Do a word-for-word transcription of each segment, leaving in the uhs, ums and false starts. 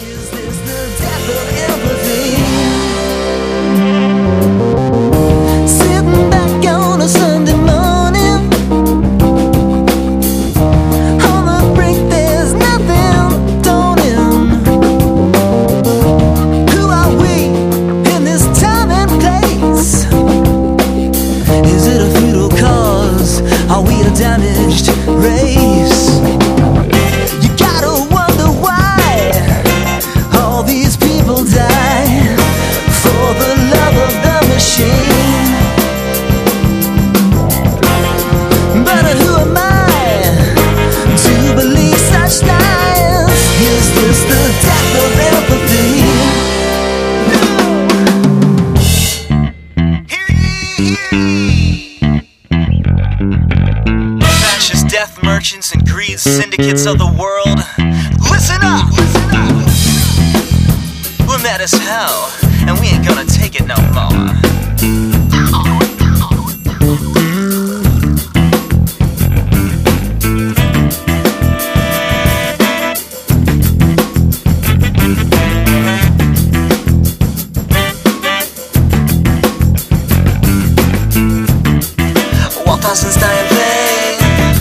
Is this the death of empathy? Sitting back on a Sunday morning, on the brink there's nothing dawning. Who are we in this time and place? Is it a futile cause? Are we a damaged race? You gotta wonder why all these people die for the love of the machine. But who am I to believe such lies? Is this the death of empathy? Hear ye, hear ye. Fascist death merchants and greed syndicates of the world, listen up! Listen up! We're mad as hell, and we ain't gonna take it no more. Waltzenstein playing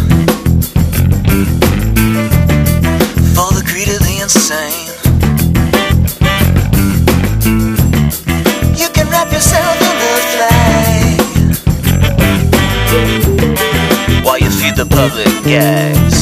for the greed of the insane. You can wrap yourself in the flag while you feed the public gags.